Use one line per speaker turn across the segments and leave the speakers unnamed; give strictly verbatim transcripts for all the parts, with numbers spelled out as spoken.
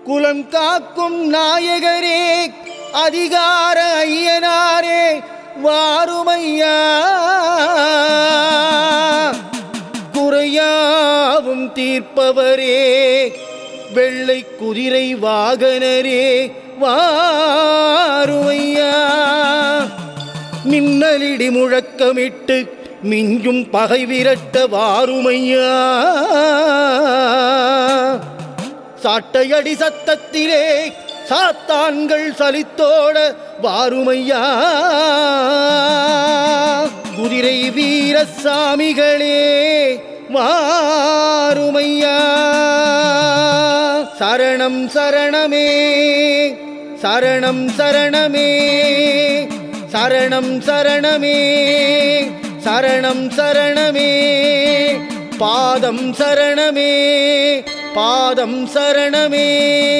குலம் காக்கும் நாயகரே அதிகார ஐயனாரே வாருமையா குறையாவும் தீர்ப்பவரே வெள்ளை குதிரை வாகனரே வாருமையா மின்னலிடி முழக்கமிட்டு மிஞ்சும் பகை விரட்ட வாருமையா சாட்டையடி சத்தத்திலே சாத்தான்கள் சலித்தோட வாருமையா குதிரை வீரசாமிகளே வாருமையா சரணம் சரணமே சரணம் சரணமே சரணம் சரணமே சரணம் சரணமே பாதம் சரணமே பாதம் சரணமே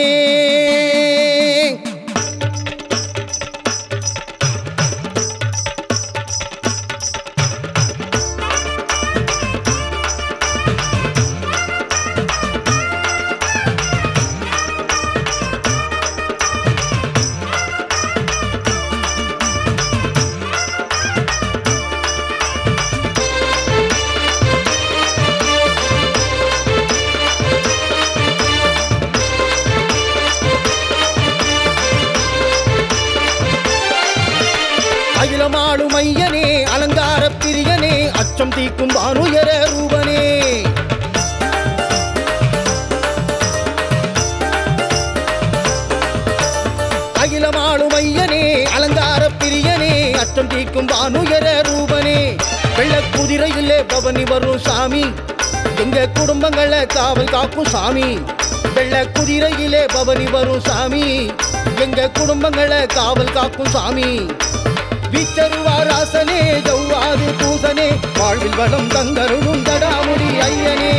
அகிலமாளும் ஐயனே அலங்கார பிரியனே அச்சம் தீக்கும் வானுயர ரூபனே அகிலமாளும் ஐயனே அலங்கார பிரியனே அச்சம் தீக்கும் வானுயர ரூபனே வெள்ள குதிரையிலே பவனி வரும் சாமி எங்க குடும்பங்களை காவல் காக்கும் சாமி வெள்ள குதிரையிலே பவனி வரும் சாமி எங்க குடும்பங்களை காவல் காக்கும் சாமி வீச்சருவாராசனே ஜவ்வாது பூசனே வாழ்வில் வளம் தங்கருடும் தடாமுடி ஐயனே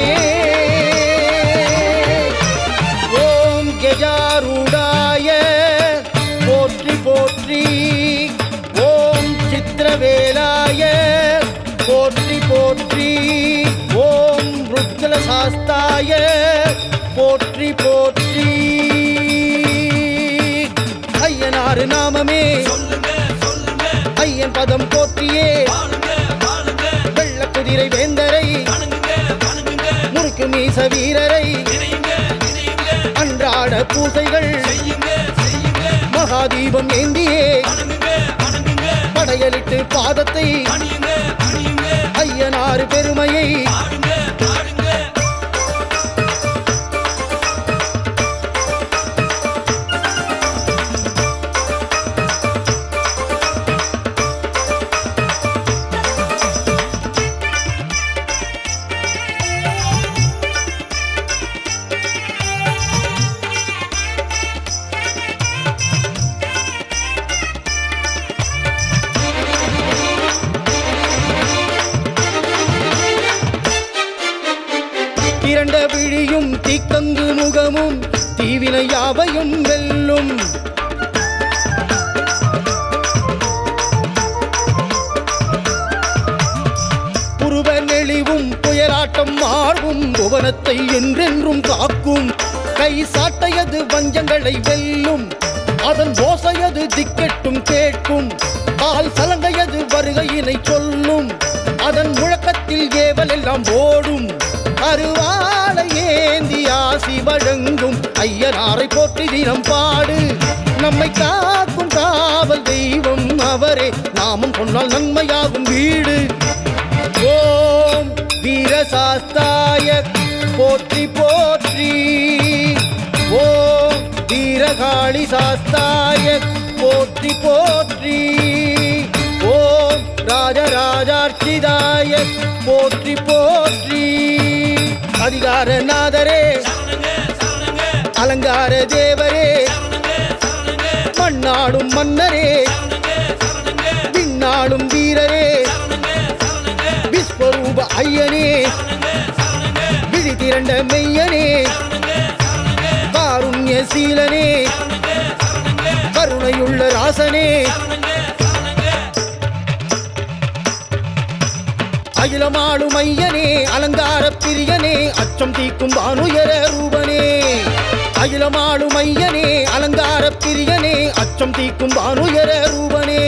ஓம் கெஜாரூடாய போற்றி போற்றி ஓம் சித்திரவேலாய போற்றி போற்றி ஓம் ருத்ரசாஸ்தாய போற்றி போற்றி ஐயனாறு நாமமே ஐயன் பதம் போற்றியே வெள்ள குதிரை வேந்தரை முறுக்கு மீச வீரரை அன்றாட பூசைகள் மகாதீபம் ஏந்தியே படையலிட்டு பாதத்தை ஐயனாறு பெருமையை இரண்ட விழியும் தீக்கங்கு முகமும் தீவினை யாவையும் வெல்லும் புருவ நெளிவும் புயலாட்டம் மாறும் புவனத்தை என்றென்றும் காக்கும் கை சாட்டையது வஞ்சங்களை வெல்லும் அதன் ஓசையது திக்கெட்டும் கேட்கும் கால் சலங்கையது வருகையினை சொல்லும் அதன் முழக்கத்தில் ஏவல் எல்லாம் ஓடும் அருவாளை ஏந்தி ஆசி வழங்கும் ஐயனாரை போற்றி தினம் பாடு நம்மை காக்கும் காவல் தெய்வம் அவரே நாமம் சொன்னால் நன்மையாகும் வீடு ஓம் வீரசாஸ்தாய போற்றி போற்றி ஓம் வீரகாளி சாஸ்தாய போற்றி போற்றி ஓம் ராஜராஜார்ச்சிதாய போற்றி போற்றி அதிகார நாதரே அலங்கார தேவரே மண்ணாடும் மன்னரே விண்ணாடும் வீரரே விஸ்வரூப ஐயனே விழி திரண்ட மெய்யனே காருண்ய சீலனே கருணையுள்ள ராசனே அகிலமாளும் ஐயனே அலங்கார பிரியனே அச்சம் தீக்கும் வானுயர ரூபனே அகிலமாளும் ஐயனே அலங்கார பிரியனே அச்சம் தீக்கும் வானுயர ரூபனே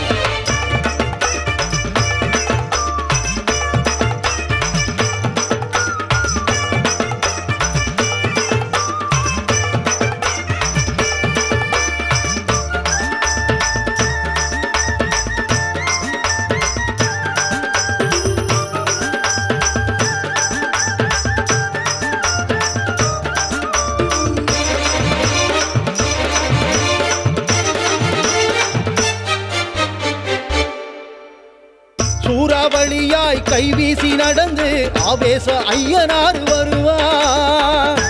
சூறாவளியாய் கைவீசி நடந்து ஆவேச ஐயனார் வருவார்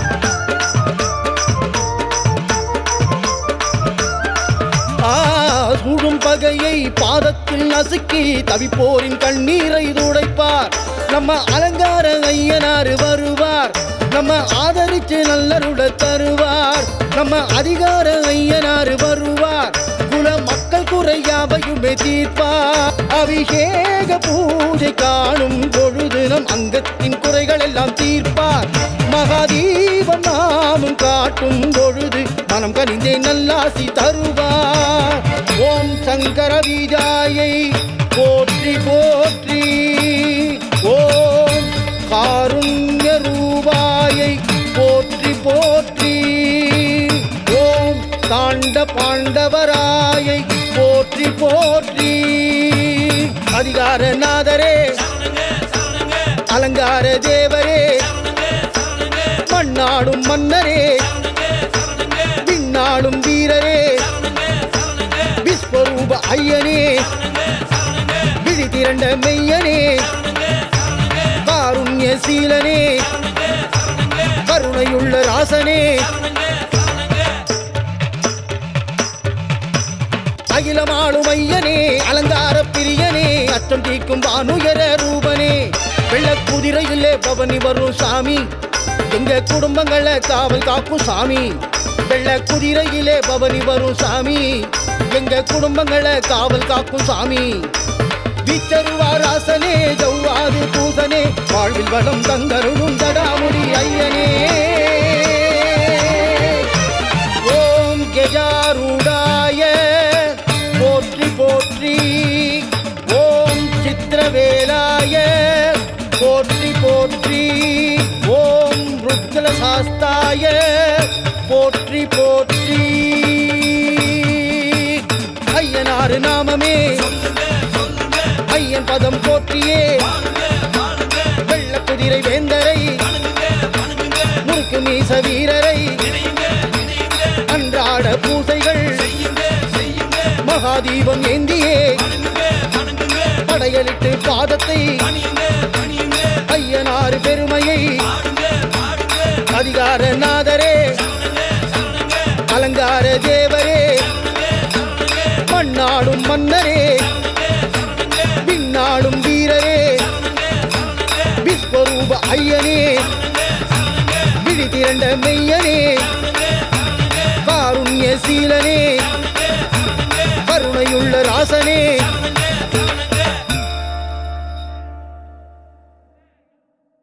சூடும் பகையை பாதத்தில் நசுக்கி தவிப்போரின் கண்ணீரை துடைப்பார் நம்ம அலங்கார ஐயனார் வருவார் நம்ம ஆதரிச்சு நல்லருட தருவார் நம்ம அதிகார ஐயனார் வருவார் குல மக்கள் குறையாவையுமே தீர்ப்பார் அபிஷேக பூஜை காணும் பொழுது நம் அங்கத்தின் குறைகள் எல்லாம் தீர்ப்பார் மகாதீபம் நாமும் காட்டும் பொழுது மனம் கனிந்தே நல்லாசி தருவார் ஓம் சங்கர விஜாயை போற்றி போற்றி ஓம் காருண்ய ரூபாயை போற்றி போற்றி ஓம் தாண்ட பாண்டவராயை போற்றி போற்றி அதிகார நாதரே அலங்கார தேவரே மண்ணாடும் மன்னரே விண்ணாடும் வீரரே விஸ்வரூப ஐயனே விழி திரண்ட மெய்யனே காருண்ய சீலனே கருணையுள்ள ராசனே அகிலமாளும் ஐயனே அலங்கார பிரியனே அச்சம் தீக்கும் வானுயர ரூபனே வெள்ளக்குதிரையிலே பவனி வரும் சாமி எங்க குடும்பங்களை காவல் காக்கும் சாமி வெள்ளக்குதிரையிலே பவனி வரும் சாமி எங்க குடும்பங்களை காவல் காக்கும் சாமி வீச்சருவாராசனே ஜவ்வாது பூசனே வாழ்வில் வளம் தந்தருளும் தடாமுடி ஐயனே ஓம் கெஜாரூடாய போற்றி போற்றி ஓம் சித்திரவேலாய போற்றி போற்றி ஓம் ருத்ர சாஸ்தாய போற்றி போற்றி ஐயனார் நாமமே ஐயன் பதம் போற்றியே வெள்ள குதிரை வேந்தரை முறுக்கு மீச வீரரை அன்றாட பூசைகள் மகாதீபம் ஏந்தியே படையலிட்டு பாதத்தை ஐயனார் பெருமையை அதிகார நாதரே அலங்கார தேவரே மண்ணாடும் மன்னரே விண்ணாடும் வீரரே விஸ்வரூப ஐயனே விழி திரண்ட மெய்யனே